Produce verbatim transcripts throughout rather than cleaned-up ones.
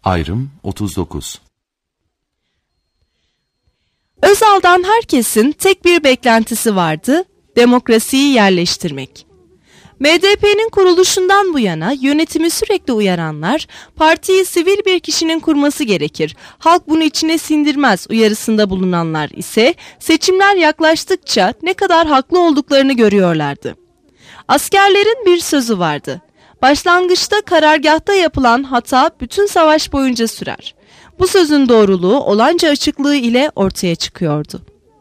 Ayrım otuz dokuz. Özal'dan herkesin tek bir beklentisi vardı: demokrasiyi yerleştirmek. M D P'nin kuruluşundan bu yana yönetimi sürekli uyaranlar, partiyi sivil bir kişinin kurması gerekir, halk bunu içine sindirmez uyarısında bulunanlar ise seçimler yaklaştıkça ne kadar haklı olduklarını görüyorlardı. Askerlerin bir sözü vardı: başlangıçta karargahta yapılan hata bütün savaş boyunca sürer. Bu sözün doğruluğu olanca açıklığı ile ortaya çıkıyordu.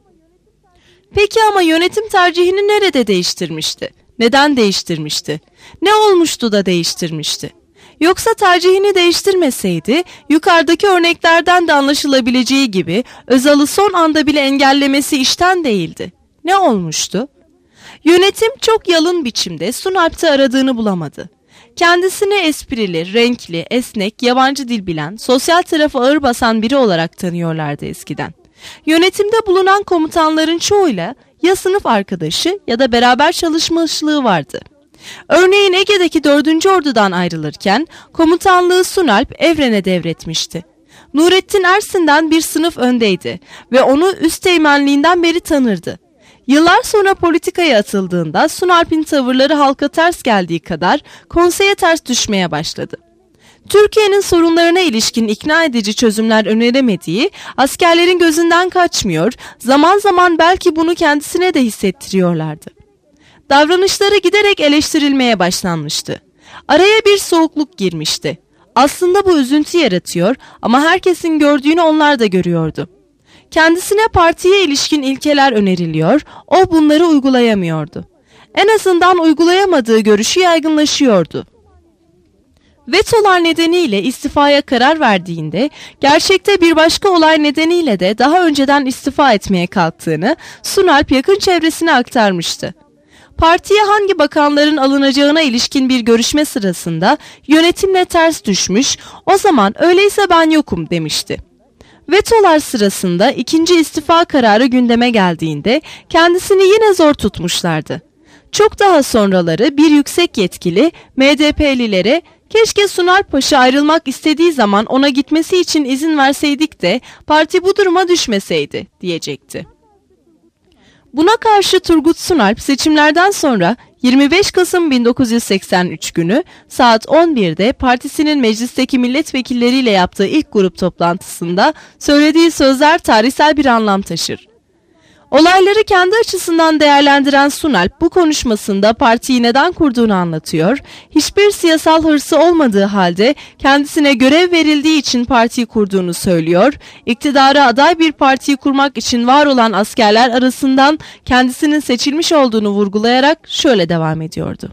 Peki ama yönetim tercihini nerede değiştirmişti? Neden değiştirmişti? Ne olmuştu da değiştirmişti? Yoksa tercihini değiştirmeseydi, yukarıdaki örneklerden de anlaşılabileceği gibi Özal'ı son anda bile engellemesi işten değildi. Ne olmuştu? Yönetim çok yalın biçimde Sunalp'te aradığını bulamadı. Kendisini esprili, renkli, esnek, yabancı dil bilen, sosyal tarafı ağır basan biri olarak tanıyorlardı eskiden. Yönetimde bulunan komutanların çoğuyla ya sınıf arkadaşı ya da beraber çalışmışlığı vardı. Örneğin Ege'deki dördüncü Ordu'dan ayrılırken komutanlığı Sunalp Evren'e devretmişti. Nurettin Ersin'den bir sınıf öndeydi ve onu üsteğmenliğinden beri tanırdı. Yıllar sonra politikaya atıldığında Sunalp'in tavırları halka ters geldiği kadar konseye ters düşmeye başladı. Türkiye'nin sorunlarına ilişkin ikna edici çözümler öneremediği askerlerin gözünden kaçmıyor, zaman zaman belki bunu kendisine de hissettiriyorlardı. Davranışları giderek eleştirilmeye başlanmıştı. Araya bir soğukluk girmişti. Aslında bu üzüntü yaratıyor ama herkesin gördüğünü onlar da görüyordu. Kendisine partiye ilişkin ilkeler öneriliyor, o bunları uygulayamıyordu. En azından uygulayamadığı görüşü yaygınlaşıyordu. Vetolar nedeniyle istifaya karar verdiğinde, gerçekte bir başka olay nedeniyle de daha önceden istifa etmeye kalktığını Sunalp yakın çevresine aktarmıştı. Partiye hangi bakanların alınacağına ilişkin bir görüşme sırasında yönetimle ters düşmüş, o zaman öyleyse ben yokum demişti. Vetolar sırasında ikinci istifa kararı gündeme geldiğinde kendisini yine zor tutmuşlardı. Çok daha sonraları bir yüksek yetkili M D P'lilere keşke Sunalp Paşa ayrılmak istediği zaman ona gitmesi için izin verseydik de parti bu duruma düşmeseydi diyecekti. Buna karşı Turgut Sunalp seçimlerden sonra yirmi beş Kasım bin dokuz yüz seksen üç günü saat on birde partisinin meclisteki milletvekilleriyle yaptığı ilk grup toplantısında söylediği sözler tarihsel bir anlam taşır. Olayları kendi açısından değerlendiren Sunalp bu konuşmasında partiyi neden kurduğunu anlatıyor, hiçbir siyasal hırsı olmadığı halde kendisine görev verildiği için partiyi kurduğunu söylüyor, iktidara aday bir partiyi kurmak için var olan askerler arasından kendisinin seçilmiş olduğunu vurgulayarak şöyle devam ediyordu.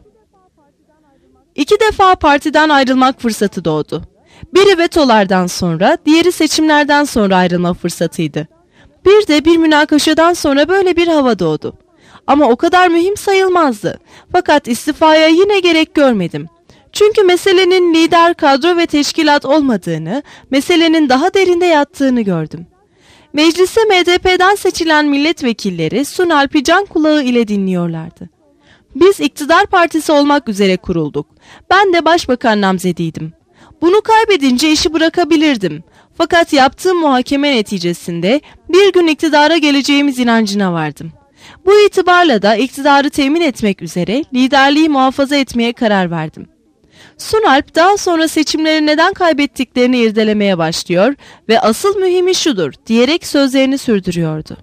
İki defa partiden ayrılmak fırsatı doğdu. Biri vetolardan sonra, diğeri seçimlerden sonra ayrılma fırsatıydı. Bir de bir münakaşadan sonra böyle bir hava doğdu. Ama o kadar mühim sayılmazdı. Fakat istifaya yine gerek görmedim. Çünkü meselenin lider, kadro ve teşkilat olmadığını, meselenin daha derinde yattığını gördüm. Meclise M D P'den seçilen milletvekilleri Sunalp'i can kulağı ile dinliyorlardı. Biz iktidar partisi olmak üzere kurulduk. Ben de başbakan namzediydim. Bunu kaybedince işi bırakabilirdim. Fakat yaptığım muhakeme neticesinde bir gün iktidara geleceğimiz inancına vardım. Bu itibarla da iktidarı temin etmek üzere liderliği muhafaza etmeye karar verdim. Sunalp daha sonra seçimleri neden kaybettiklerini irdelemeye başlıyor ve asıl mühimi şudur diyerek sözlerini sürdürüyordu.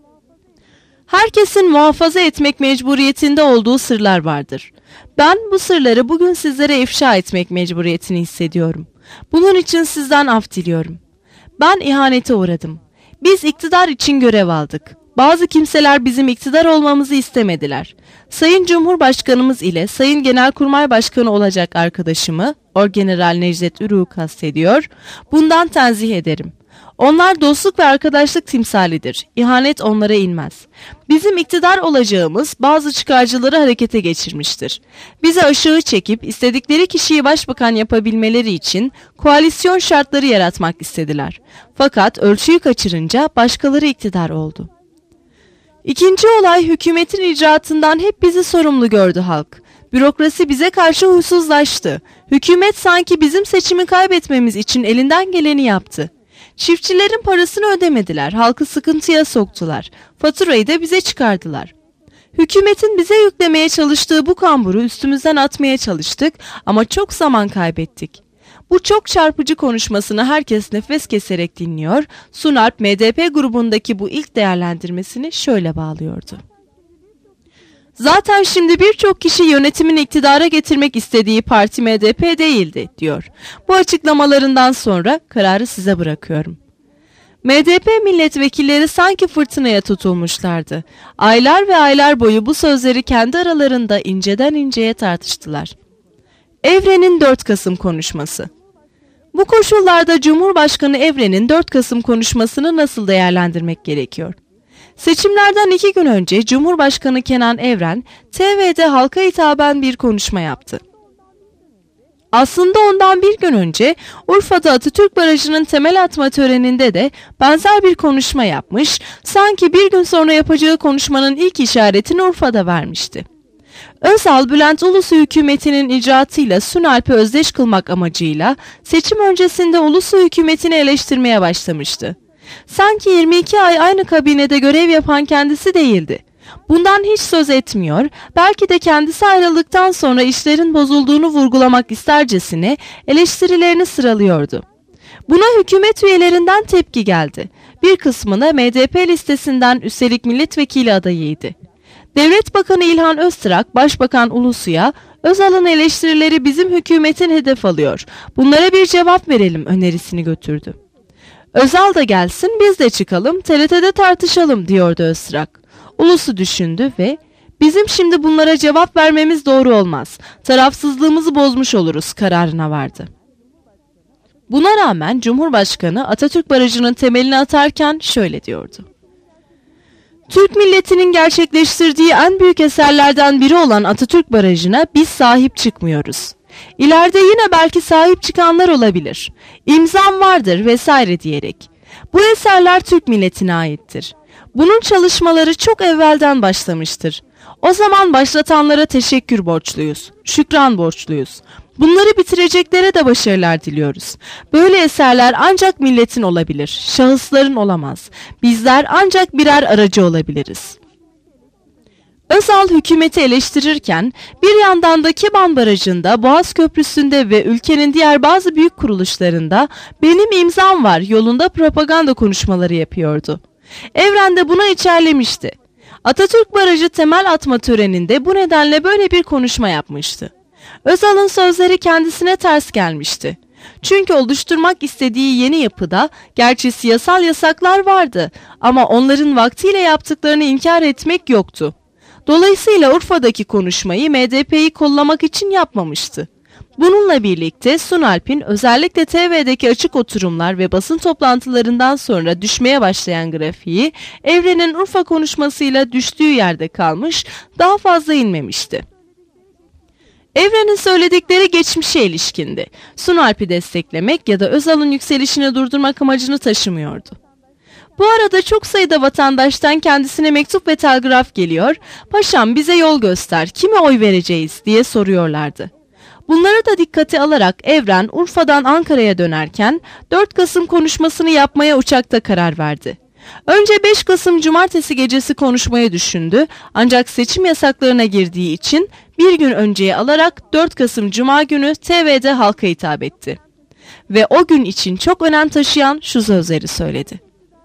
Herkesin muhafaza etmek mecburiyetinde olduğu sırlar vardır. Ben bu sırları bugün sizlere ifşa etmek mecburiyetini hissediyorum. Bunun için sizden af diliyorum. Ben ihanete uğradım. Biz iktidar için görev aldık. Bazı kimseler bizim iktidar olmamızı istemediler. Sayın Cumhurbaşkanımız ile Sayın Genelkurmay Başkanı olacak arkadaşımı, Orgeneral Necdet Ürük'ü kastediyor, bundan tenzih ederim. Onlar dostluk ve arkadaşlık timsalidir. İhanet onlara inmez. Bizim iktidar olacağımız bazı çıkarcıları harekete geçirmiştir. Bizi aşağı çekip istedikleri kişiyi başbakan yapabilmeleri için koalisyon şartları yaratmak istediler. Fakat ölçüyü kaçırınca başkaları iktidar oldu. İkinci olay hükümetin icraatından hep bizi sorumlu gördü halk. Bürokrasi bize karşı huysuzlaştı. Hükümet sanki bizim seçimi kaybetmemiz için elinden geleni yaptı. Çiftçilerin parasını ödemediler, halkı sıkıntıya soktular. Faturayı da bize çıkardılar. Hükümetin bize yüklemeye çalıştığı bu kamburu üstümüzden atmaya çalıştık ama çok zaman kaybettik. Bu çok çarpıcı konuşmasını herkes nefes keserek dinliyor. Sunalp M D P grubundaki bu ilk değerlendirmesini şöyle bağlıyordu. Zaten şimdi birçok kişi yönetimin iktidara getirmek istediği parti M D P değildi, diyor. Bu açıklamalarından sonra kararı size bırakıyorum. M D P milletvekilleri sanki fırtınaya tutulmuşlardı. Aylar ve aylar boyu bu sözleri kendi aralarında inceden inceye tartıştılar. Evren'in dört Kasım konuşması. Bu koşullarda Cumhurbaşkanı Evren'in dört Kasım konuşmasını nasıl değerlendirmek gerekiyor? Seçimlerden iki gün önce Cumhurbaşkanı Kenan Evren T V'de halka hitaben bir konuşma yaptı. Aslında ondan bir gün önce Urfa'da Atatürk Barajı'nın temel atma töreninde de benzer bir konuşma yapmış, sanki bir gün sonra yapacağı konuşmanın ilk işaretini Urfa'da vermişti. Özal, Bülent Ulusu hükümetinin icraatıyla Sunalp'i özdeş kılmak amacıyla seçim öncesinde Ulusu hükümetini eleştirmeye başlamıştı. Sanki yirmi iki ay aynı kabinede görev yapan kendisi değildi. Bundan hiç söz etmiyor, belki de kendisi ayrıldıktan sonra işlerin bozulduğunu vurgulamak istercesine eleştirilerini sıralıyordu. Buna hükümet üyelerinden tepki geldi. Bir kısmına M D P listesinden üstelik milletvekili adayıydı. Devlet Bakanı İlhan Öztrak, Başbakan Ulusu'ya Özal'ın eleştirileri bizim hükümetin hedef alıyor, bunlara bir cevap verelim önerisini götürdü. Özal da gelsin, biz de çıkalım, T R T'de tartışalım, diyordu Öztrak. Ulusu düşündü ve bizim şimdi bunlara cevap vermemiz doğru olmaz, tarafsızlığımızı bozmuş oluruz kararına vardı. Buna rağmen Cumhurbaşkanı Atatürk Barajı'nın temelini atarken şöyle diyordu. Türk milletinin gerçekleştirdiği en büyük eserlerden biri olan Atatürk Barajı'na biz sahip çıkmıyoruz. İleride yine belki sahip çıkanlar olabilir. İmzam vardır vesaire diyerek. Bu eserler Türk milletine aittir. Bunun çalışmaları çok evvelden başlamıştır. O zaman başlatanlara teşekkür borçluyuz, şükran borçluyuz. Bunları bitireceklere de başarılar diliyoruz. Böyle eserler ancak milletin olabilir, şahısların olamaz. Bizler ancak birer aracı olabiliriz. Özal hükümeti eleştirirken bir yandan da Keban Barajı'nda, Boğaz Köprüsü'nde ve ülkenin diğer bazı büyük kuruluşlarında benim imzam var yolunda propaganda konuşmaları yapıyordu. Evren de buna içerlemişti. Atatürk Barajı temel atma töreninde bu nedenle böyle bir konuşma yapmıştı. Özal'ın sözleri kendisine ters gelmişti. Çünkü oluşturmak istediği yeni yapıda gerçi siyasal yasaklar vardı ama onların vaktiyle yaptıklarını inkar etmek yoktu. Dolayısıyla Urfa'daki konuşmayı M D P'yi kollamak için yapmamıştı. Bununla birlikte Sunalp'in özellikle T V'deki açık oturumlar ve basın toplantılarından sonra düşmeye başlayan grafiği Evren'in Urfa konuşmasıyla düştüğü yerde kalmış, daha fazla inmemişti. Evren'in söyledikleri geçmişe ilişkindi. Sunalp'i desteklemek ya da Özal'ın yükselişini durdurmak amacını taşımıyordu. Bu arada çok sayıda vatandaştan kendisine mektup ve telgraf geliyor, "Paşam bize yol göster, kime oy vereceğiz?" diye soruyorlardı. Bunları da dikkate alarak Evren Urfa'dan Ankara'ya dönerken dört Kasım konuşmasını yapmaya uçakta karar verdi. Önce beş Kasım Cumartesi gecesi konuşmayı düşündü ancak seçim yasaklarına girdiği için bir gün önceye alarak dört Kasım Cuma günü T V'de halka hitap etti. Ve o gün için çok önem taşıyan şu sözleri söyledi.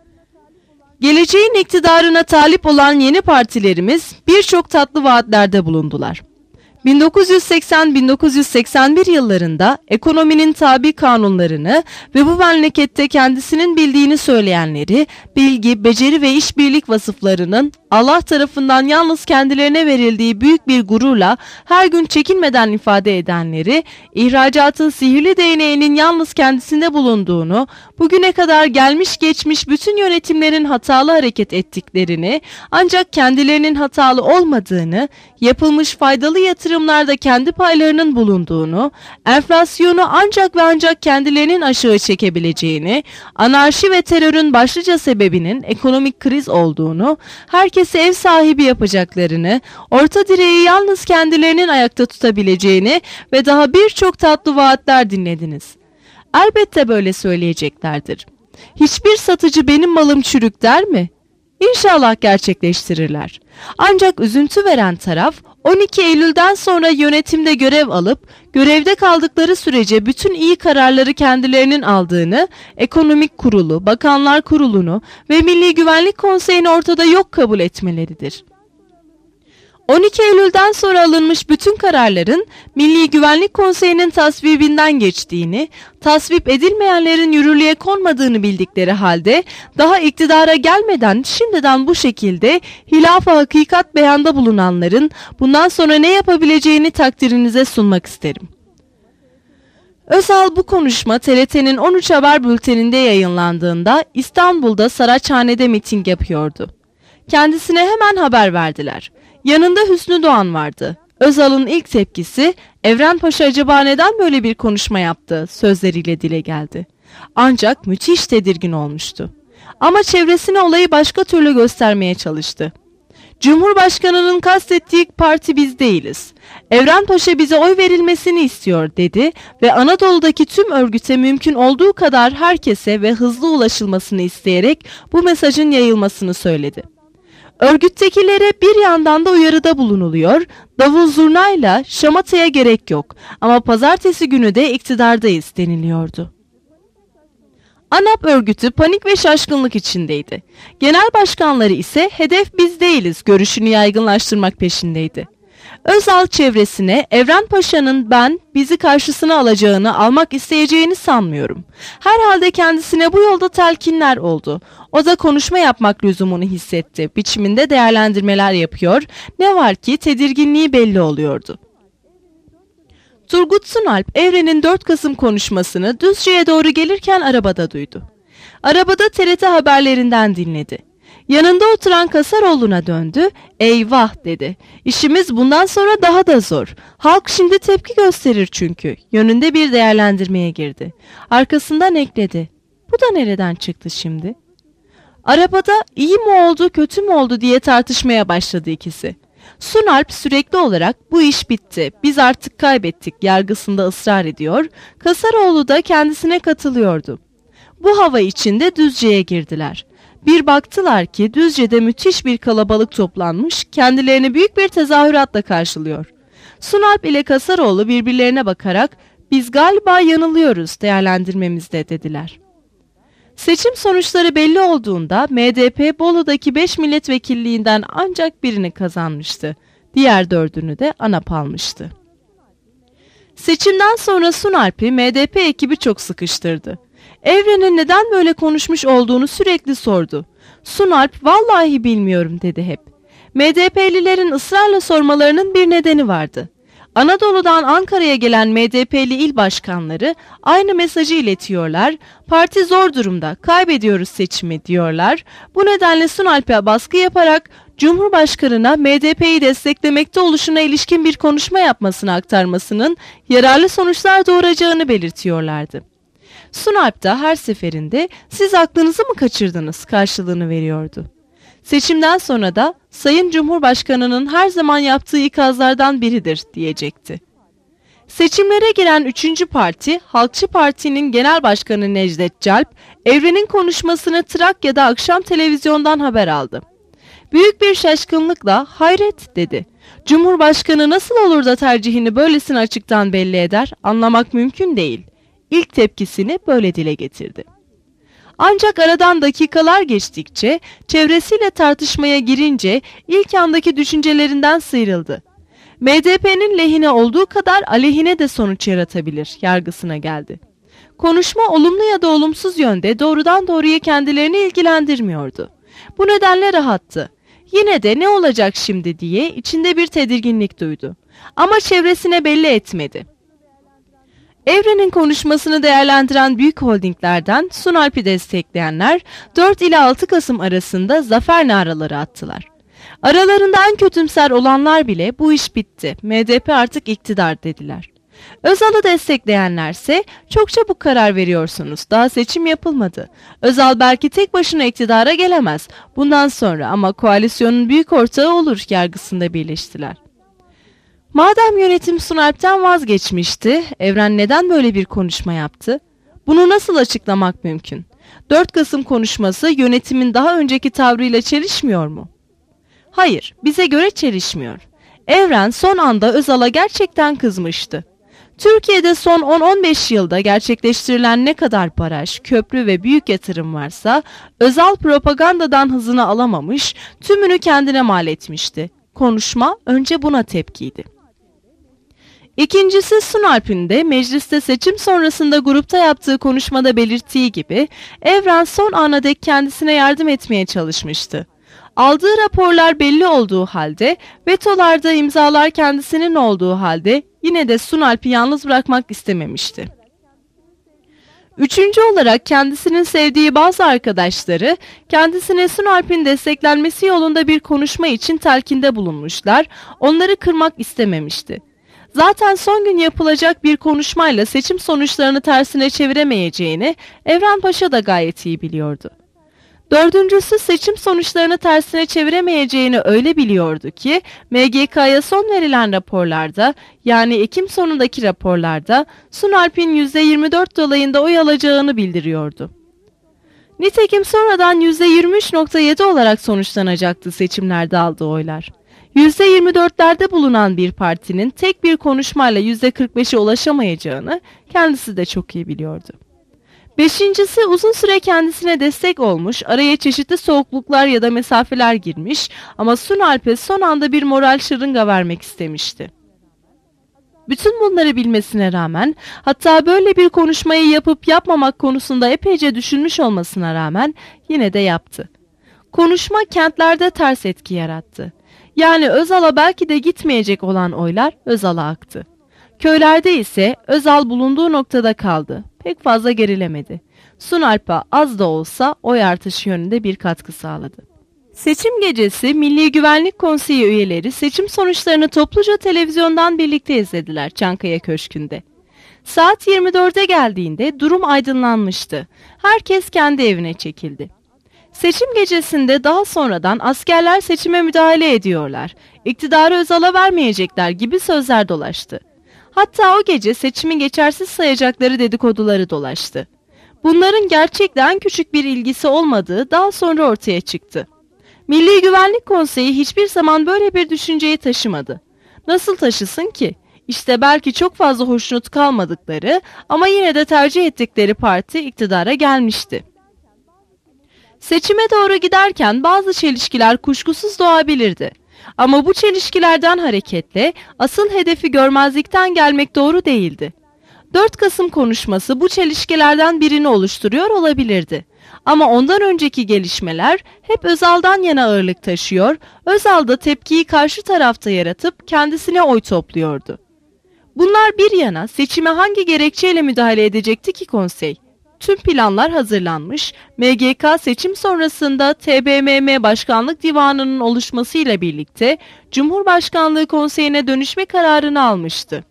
Geleceğin iktidarına talip olan yeni partilerimiz birçok tatlı vaatlerde bulundular. bin dokuz yüz seksen - bin dokuz yüz seksen bir yıllarında ekonominin tabi kanunlarını ve bu memlekette kendisinin bildiğini söyleyenleri, bilgi, beceri ve işbirlik vasıflarının Allah tarafından yalnız kendilerine verildiği büyük bir gururla her gün çekinmeden ifade edenleri, ihracatın sihirli değneğinin yalnız kendisinde bulunduğunu, bugüne kadar gelmiş geçmiş bütün yönetimlerin hatalı hareket ettiklerini, ancak kendilerinin hatalı olmadığını, yapılmış faydalı yatırımlarda kendi paylarının bulunduğunu, enflasyonu ancak ve ancak kendilerinin aşağı çekebileceğini, anarşi ve terörün başlıca sebebinin ekonomik kriz olduğunu, herkesi ev sahibi yapacaklarını, orta direği yalnız kendilerinin ayakta tutabileceğini ve daha birçok tatlı vaatler dinlediniz. Elbette böyle söyleyeceklerdir. Hiçbir satıcı benim malım çürük der mi? İnşallah gerçekleştirirler. Ancak üzüntü veren taraf on iki Eylül'den sonra yönetimde görev alıp görevde kaldıkları sürece bütün iyi kararları kendilerinin aldığını, Ekonomik Kurulu, Bakanlar Kurulu'nu ve Milli Güvenlik Konseyi'ni ortada yok kabul etmeleridir. on iki Eylül'den sonra alınmış bütün kararların Milli Güvenlik Konseyi'nin tasvibinden geçtiğini, tasvip edilmeyenlerin yürürlüğe konmadığını bildikleri halde daha iktidara gelmeden şimdiden bu şekilde hilaf-ı hakikat beyanda bulunanların bundan sonra ne yapabileceğini takdirinize sunmak isterim. Özal bu konuşma T R T'nin on üç Haber Bülteni'nde yayınlandığında İstanbul'da Saraçhane'de miting yapıyordu. Kendisine hemen haber verdiler. Yanında Hüsnü Doğan vardı. Özal'ın ilk tepkisi, Evren Paşa acaba neden böyle bir konuşma yaptı sözleriyle dile geldi. Ancak müthiş tedirgin olmuştu. Ama çevresine olayı başka türlü göstermeye çalıştı. Cumhurbaşkanının kastettiği parti biz değiliz. Evren Paşa bize oy verilmesini istiyor dedi ve Anadolu'daki tüm örgüte mümkün olduğu kadar herkese ve hızlı ulaşılmasını isteyerek bu mesajın yayılmasını söyledi. Örgüttekilere bir yandan da uyarıda bulunuluyor, davul zurnayla şamataya gerek yok ama pazartesi günü de iktidardayız deniliyordu. ANAP örgütü panik ve şaşkınlık içindeydi. Genel başkanları ise hedef biz değiliz görüşünü yaygınlaştırmak peşindeydi. Özal çevresine Evren Paşa'nın ben bizi karşısına alacağını, almak isteyeceğini sanmıyorum. Herhalde kendisine bu yolda telkinler oldu. O da konuşma yapmak lüzumunu hissetti. Biçiminde değerlendirmeler yapıyor. Ne var ki tedirginliği belli oluyordu. Turgut Sunalp, Evren'in dört Kasım konuşmasını Düzce'ye doğru gelirken arabada duydu. Arabada T R T haberlerinden dinledi. Yanında oturan Kasaroğlu'na döndü, eyvah dedi. İşimiz bundan sonra daha da zor. Halk şimdi tepki gösterir çünkü. Yönünde bir değerlendirmeye girdi. Arkasından ekledi. Bu da nereden çıktı şimdi? Arabada iyi mi oldu kötü mü oldu diye tartışmaya başladı ikisi. Sunalp sürekli olarak bu iş bitti, biz artık kaybettik yargısında ısrar ediyor. Kasaroğlu da kendisine katılıyordu. Bu hava içinde Düzce'ye girdiler. Bir baktılar ki Düzce'de müthiş bir kalabalık toplanmış, kendilerini büyük bir tezahüratla karşılıyor. Sunalp ile Kasaroğlu birbirlerine bakarak biz galiba yanılıyoruz değerlendirmemizde dediler. Seçim sonuçları belli olduğunda M D P Bolu'daki beş milletvekilliğinden ancak birini kazanmıştı. Diğer dördünü de ANAP almıştı. Seçimden sonra Sunalp'i M D P ekibi çok sıkıştırdı. Evren'in neden böyle konuşmuş olduğunu sürekli sordu. Sunalp vallahi bilmiyorum dedi hep. M D P'lilerin ısrarla sormalarının bir nedeni vardı. Anadolu'dan Ankara'ya gelen M D P'li il başkanları aynı mesajı iletiyorlar. Parti zor durumda, kaybediyoruz seçimi diyorlar. Bu nedenle Sunalp'e baskı yaparak Cumhurbaşkanı'na M D P'yi desteklemekte oluşuna ilişkin bir konuşma yapmasını aktarmasının yararlı sonuçlar doğuracağını belirtiyorlardı. Sunalp da her seferinde siz aklınızı mı kaçırdınız karşılığını veriyordu. Seçimden sonra da Sayın Cumhurbaşkanı'nın her zaman yaptığı ikazlardan biridir diyecekti. Seçimlere giren üçüncü parti Halkçı Parti'nin Genel Başkanı Necdet Calp, Evren'in konuşmasını Trakya'da akşam televizyondan haber aldı. Büyük bir şaşkınlıkla hayret dedi. Cumhurbaşkanı nasıl olur da tercihini böylesine açıktan belli eder, anlamak mümkün değil. İlk tepkisini böyle dile getirdi. Ancak aradan dakikalar geçtikçe, çevresiyle tartışmaya girince ilk andaki düşüncelerinden sıyrıldı. M D P'nin lehine olduğu kadar aleyhine de sonuç yaratabilir yargısına geldi. Konuşma olumlu ya da olumsuz yönde doğrudan doğruya kendilerini ilgilendirmiyordu. Bu nedenle rahattı. Yine de ne olacak şimdi diye içinde bir tedirginlik duydu. Ama çevresine belli etmedi. Evren'in konuşmasını değerlendiren büyük holdinglerden Sunalp'i destekleyenler dört ile altı Kasım arasında zafer naraları attılar. Aralarında en kötümser olanlar bile bu iş bitti, M D P artık iktidar dediler. Özal'ı destekleyenlerse çok çabuk karar veriyorsunuz, daha seçim yapılmadı. Özal belki tek başına iktidara gelemez bundan sonra ama koalisyonun büyük ortağı olur yargısında birleştiler. Madem yönetim Sunalp'ten vazgeçmişti, Evren neden böyle bir konuşma yaptı? Bunu nasıl açıklamak mümkün? dört Kasım konuşması yönetimin daha önceki tavrıyla çelişmiyor mu? Hayır, bize göre çelişmiyor. Evren son anda Özal'a gerçekten kızmıştı. Türkiye'de son on on beş yılda gerçekleştirilen ne kadar baraj, köprü ve büyük yatırım varsa Özal propagandadan hızını alamamış, tümünü kendine mal etmişti. Konuşma önce buna tepkiydi. İkincisi, Sunalp'in de mecliste seçim sonrasında grupta yaptığı konuşmada belirttiği gibi Evren son ana dek kendisine yardım etmeye çalışmıştı. Aldığı raporlar belli olduğu halde, vetolarda imzalar kendisinin olduğu halde yine de Sunalp'i yalnız bırakmak istememişti. Üçüncü olarak kendisinin sevdiği bazı arkadaşları kendisine Sunalp'in desteklenmesi yolunda bir konuşma için telkinde bulunmuşlar, onları kırmak istememişti. Zaten son gün yapılacak bir konuşmayla seçim sonuçlarını tersine çeviremeyeceğini Evren Paşa da gayet iyi biliyordu. Dördüncüsü, seçim sonuçlarını tersine çeviremeyeceğini öyle biliyordu ki M G K'ya son verilen raporlarda, yani Ekim sonundaki raporlarda Sunalp'in yüzde yirmi dört dolayında oy alacağını bildiriyordu. Nitekim sonradan yüzde yirmi üç nokta yedi olarak sonuçlanacaktı seçimlerde aldığı oylar. yüzde yirmi dörtlerde bulunan bir partinin tek bir konuşmayla yüzde kırk beşe ulaşamayacağını kendisi de çok iyi biliyordu. Beşincisi, uzun süre kendisine destek olmuş, araya çeşitli soğukluklar ya da mesafeler girmiş ama Sunalp'e son anda bir moral şırınga vermek istemişti. Bütün bunları bilmesine rağmen, hatta böyle bir konuşmayı yapıp yapmamak konusunda epeyce düşünmüş olmasına rağmen yine de yaptı. Konuşma kentlerde ters etki yarattı. Yani Özal'a belki de gitmeyecek olan oylar Özal'a aktı. Köylerde ise Özal bulunduğu noktada kaldı. Pek fazla gerilemedi. Sunalp'e az da olsa oy artışı yönünde bir katkı sağladı. Seçim gecesi Milli Güvenlik Konseyi üyeleri seçim sonuçlarını topluca televizyondan birlikte izlediler Çankaya Köşkü'nde. Saat yirmi dörde geldiğinde durum aydınlanmıştı. Herkes kendi evine çekildi. Seçim gecesinde daha sonradan askerler seçime müdahale ediyorlar, iktidarı Özal'a vermeyecekler gibi sözler dolaştı. Hatta o gece seçimi geçersiz sayacakları dedikoduları dolaştı. Bunların gerçekten küçük bir ilgisi olmadığı daha sonra ortaya çıktı. Milli Güvenlik Konseyi hiçbir zaman böyle bir düşünceyi taşımadı. Nasıl taşısın ki? İşte belki çok fazla hoşnut kalmadıkları ama yine de tercih ettikleri parti iktidara gelmişti. Seçime doğru giderken bazı çelişkiler kuşkusuz doğabilirdi. Ama bu çelişkilerden hareketle asıl hedefi görmezlikten gelmek doğru değildi. dört Kasım konuşması bu çelişkilerden birini oluşturuyor olabilirdi. Ama ondan önceki gelişmeler hep Özal'dan yana ağırlık taşıyor, Özal da tepkiyi karşı tarafta yaratıp kendisine oy topluyordu. Bunlar bir yana, seçime hangi gerekçeyle müdahale edecekti ki konsey? Tüm planlar hazırlanmış, M G K seçim sonrasında T B M M Başkanlık Divanı'nın oluşmasıyla birlikte Cumhurbaşkanlığı Konseyi'ne dönüşme kararını almıştı.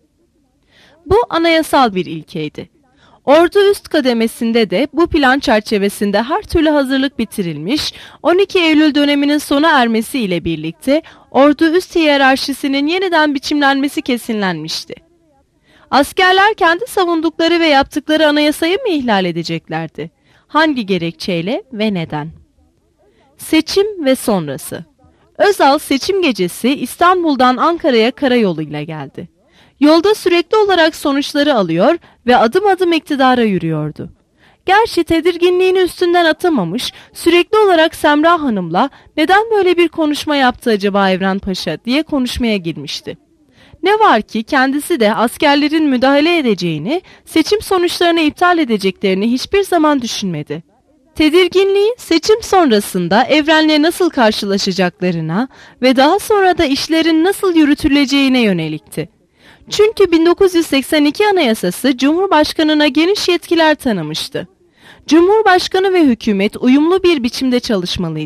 Bu anayasal bir ilkeydi. Ordu üst kademesinde de bu plan çerçevesinde her türlü hazırlık bitirilmiş, on iki Eylül döneminin sona ermesi ile birlikte ordu üst hiyerarşisinin yeniden biçimlenmesi kesinlenmişti. Askerler kendi savundukları ve yaptıkları anayasayı mı ihlal edeceklerdi? Hangi gerekçeyle ve neden? Seçim ve sonrası. Özal seçim gecesi İstanbul'dan Ankara'ya karayoluyla geldi. Yolda sürekli olarak sonuçları alıyor ve adım adım iktidara yürüyordu. Gerçi tedirginliğini üstünden atamamış, sürekli olarak Semra Hanım'la neden böyle bir konuşma yaptı acaba Evren Paşa diye konuşmaya girmişti. Ne var ki kendisi de askerlerin müdahale edeceğini, seçim sonuçlarını iptal edeceklerini hiçbir zaman düşünmedi. Tedirginliği seçim sonrasında Evren'le nasıl karşılaşacaklarına ve daha sonra da işlerin nasıl yürütüleceğine yönelikti. Çünkü bin dokuz yüz seksen iki Anayasası Cumhurbaşkanı'na geniş yetkiler tanımıştı. Cumhurbaşkanı ve hükümet uyumlu bir biçimde çalışmalıydı.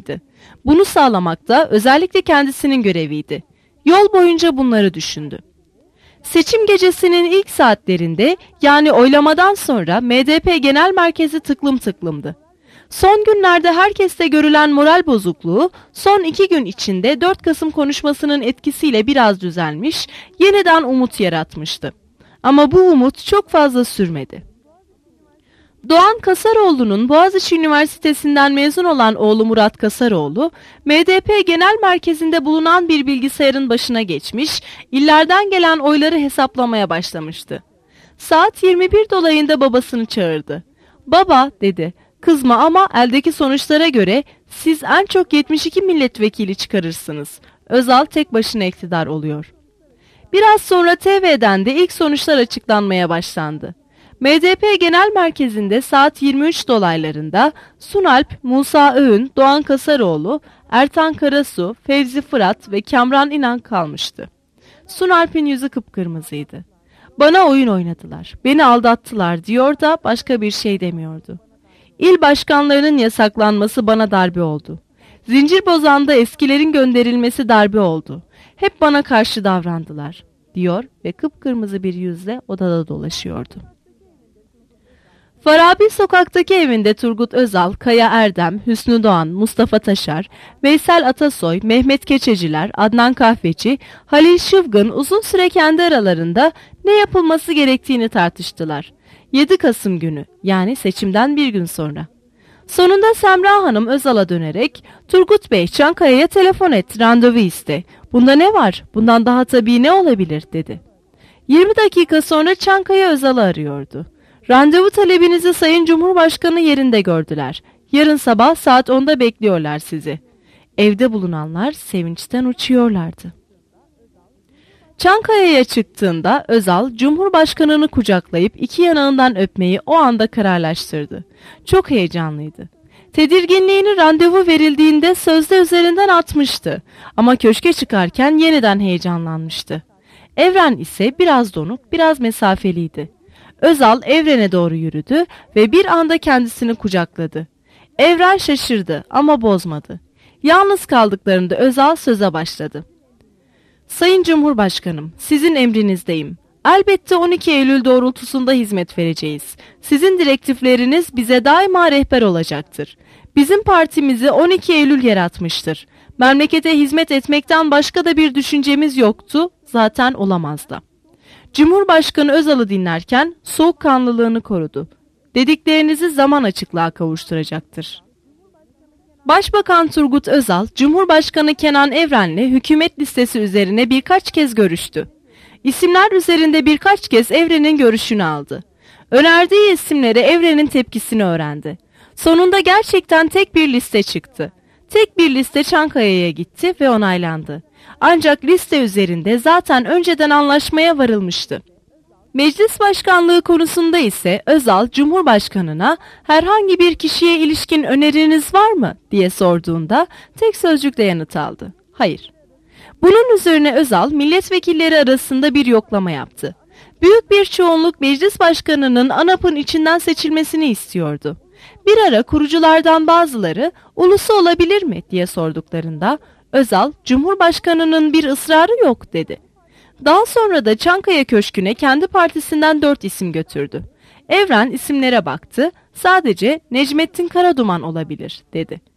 Bunu sağlamak da özellikle kendisinin göreviydi. Yol boyunca bunları düşündü. Seçim gecesinin ilk saatlerinde, yani oylamadan sonra M D P Genel Merkezi tıklım tıklımdı. Son günlerde herkeste görülen moral bozukluğu son iki gün içinde dört Kasım konuşmasının etkisiyle biraz düzelmiş, yeniden umut yaratmıştı. Ama bu umut çok fazla sürmedi. Doğan Kasaroğlu'nun Boğaziçi Üniversitesi'nden mezun olan oğlu Murat Kasaroğlu, M D P Genel Merkezi'nde bulunan bir bilgisayarın başına geçmiş, illerden gelen oyları hesaplamaya başlamıştı. Saat yirmi bir dolayında babasını çağırdı. "Baba," dedi, "kızma ama eldeki sonuçlara göre siz en çok yetmiş iki milletvekili çıkarırsınız. Özal tek başına iktidar oluyor." Biraz sonra T V'den de ilk sonuçlar açıklanmaya başlandı. M D P Genel Merkezi'nde saat yirmi üç dolaylarında Sunalp, Musa Öğün, Doğan Kasaroğlu, Ertan Karasu, Fevzi Fırat ve Kamran İnan kalmıştı. Sunalp'in yüzü kıpkırmızıydı. "Bana oyun oynadılar, beni aldattılar," diyor da başka bir şey demiyordu. "İl başkanlarının yasaklanması bana darbe oldu. Zincirbozan'da eskilerin gönderilmesi darbe oldu. Hep bana karşı davrandılar," diyor ve kıpkırmızı bir yüzle odada dolaşıyordu. Farabi sokaktaki evinde Turgut Özal, Kaya Erdem, Hüsnü Doğan, Mustafa Taşar, Veysel Atasoy, Mehmet Keçeciler, Adnan Kahveci, Halil Şıvgın uzun süre kendi aralarında ne yapılması gerektiğini tartıştılar. yedi Kasım günü, yani seçimden bir gün sonra. Sonunda Semra Hanım Özal'a dönerek, "Turgut Bey, Çankaya'ya telefon et, randevu iste. Bunda ne var? Bundan daha tabii ne olabilir?" dedi. yirmi dakika sonra Çankaya Özal'ı arıyordu. "Randevu talebinizi Sayın Cumhurbaşkanı yerinde gördüler. Yarın sabah saat onda bekliyorlar sizi." Evde bulunanlar sevinçten uçuyorlardı. Çankaya'ya çıktığında Özal, Cumhurbaşkanını kucaklayıp iki yanağından öpmeyi o anda kararlaştırdı. Çok heyecanlıydı. Tedirginliğini randevu verildiğinde sözde üzerinden atmıştı. Ama köşke çıkarken yeniden heyecanlanmıştı. Evren ise biraz donuk, biraz mesafeliydi. Özal Evren'e doğru yürüdü ve bir anda kendisini kucakladı. Evren şaşırdı ama bozmadı. Yalnız kaldıklarında Özal söze başladı. "Sayın Cumhurbaşkanım, sizin emrinizdeyim. Elbette on iki Eylül doğrultusunda hizmet vereceğiz. Sizin direktifleriniz bize daima rehber olacaktır. Bizim partimizi on iki Eylül yaratmıştır. Memlekete hizmet etmekten başka da bir düşüncemiz yoktu, zaten olamaz da." Cumhurbaşkanı Özal'ı dinlerken soğukkanlılığını korudu. "Dediklerinizi zaman açıklığa kavuşturacaktır." Başbakan Turgut Özal, Cumhurbaşkanı Kenan Evren'le hükümet listesi üzerine birkaç kez görüştü. İsimler üzerinde birkaç kez Evren'in görüşünü aldı. Önerdiği isimlere Evren'in tepkisini öğrendi. Sonunda gerçekten tek bir liste çıktı. Tek bir liste Çankaya'ya gitti ve onaylandı. Ancak liste üzerinde zaten önceden anlaşmaya varılmıştı. Meclis başkanlığı konusunda ise Özal, Cumhurbaşkanına "Herhangi bir kişiye ilişkin öneriniz var mı?" diye sorduğunda tek sözcükle yanıt aldı. "Hayır." Bunun üzerine Özal, milletvekilleri arasında bir yoklama yaptı. Büyük bir çoğunluk meclis başkanının ANAP'ın içinden seçilmesini istiyordu. Bir ara kuruculardan bazıları "Ulusu olabilir mi?" diye sorduklarında Özal, "Cumhurbaşkanının bir ısrarı yok," dedi. Daha sonra da Çankaya Köşkü'ne kendi partisinden dört isim götürdü. Evren isimlere baktı, sadece "Necmettin Karaduman olabilir," dedi.